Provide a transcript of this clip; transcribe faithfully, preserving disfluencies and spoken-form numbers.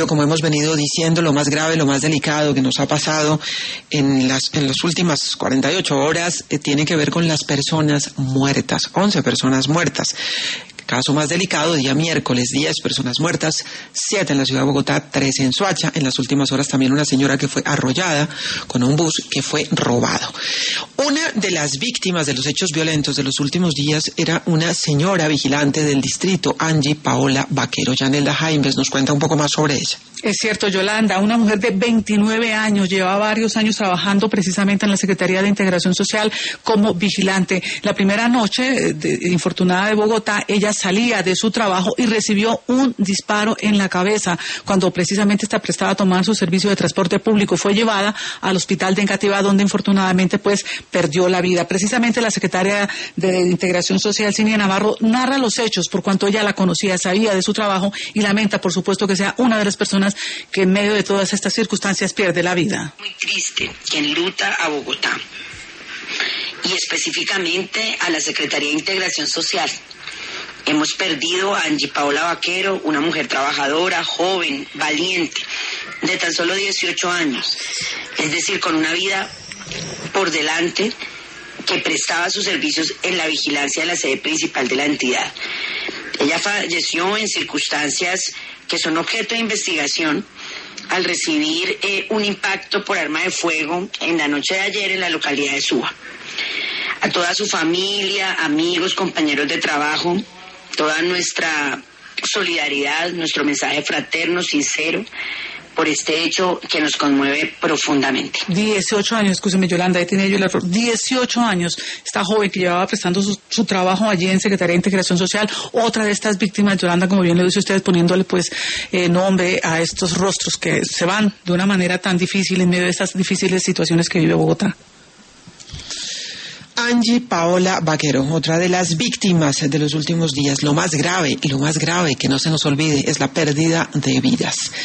feminicidio, como hemos venido diciendo, lo más grave, lo más delicado que nos ha pasado en las, en las últimas cuarenta y ocho horas eh, tiene que ver con las personas muertas, once personas muertas. Caso más delicado, día miércoles, diez personas muertas, siete en la ciudad de Bogotá, tres en Soacha. En las últimas horas también una señora que fue arrollada con un bus que fue robado. Una de las víctimas de los hechos violentos de los últimos días era una señora vigilante del distrito, Angie Paola Vaquero. Yanelda Jaimes nos cuenta un poco más sobre ella. Es cierto, Yolanda, una mujer de veintinueve años, lleva varios años trabajando precisamente en la Secretaría de Integración Social como vigilante. La primera noche, de, infortunada de Bogotá, ella salía de su trabajo y recibió un disparo en la cabeza cuando precisamente está prestada a tomar su servicio de transporte público. Fue llevada al hospital de Engativá, donde infortunadamente pues perdió la vida. Precisamente la secretaria de Integración Social, Cinia Navarro, narra los hechos por cuanto ella la conocía, sabía de su trabajo y lamenta, por supuesto, que sea una de las personas que en medio de todas estas circunstancias pierde la vida. Muy triste que enluta a Bogotá y específicamente a la Secretaría de Integración Social. Hemos perdido a Angie Paola Vaquero, una mujer trabajadora, joven, valiente, de tan solo dieciocho años, es decir, con una vida por delante, que prestaba sus servicios en la vigilancia de la sede principal de la entidad. Ella falleció en circunstancias que son objeto de investigación al recibir eh, un impacto por arma de fuego en la noche de ayer en la localidad de Suba. A toda su familia, amigos, compañeros de trabajo, toda nuestra solidaridad, nuestro mensaje fraterno, sincero, por este hecho que nos conmueve profundamente. dieciocho años, escúcheme Yolanda, ahí tenía yo el error, dieciocho años, esta joven que llevaba prestando su, su trabajo allí en Secretaría de Integración Social, otra de estas víctimas, Yolanda, como bien le dice ustedes, poniéndole pues eh, nombre a estos rostros que se van de una manera tan difícil en medio de estas difíciles situaciones que vive Bogotá. Angie Paola Vaquero, otra de las víctimas de los últimos días. Lo más grave, y lo más grave que no se nos olvide, es la pérdida de vidas.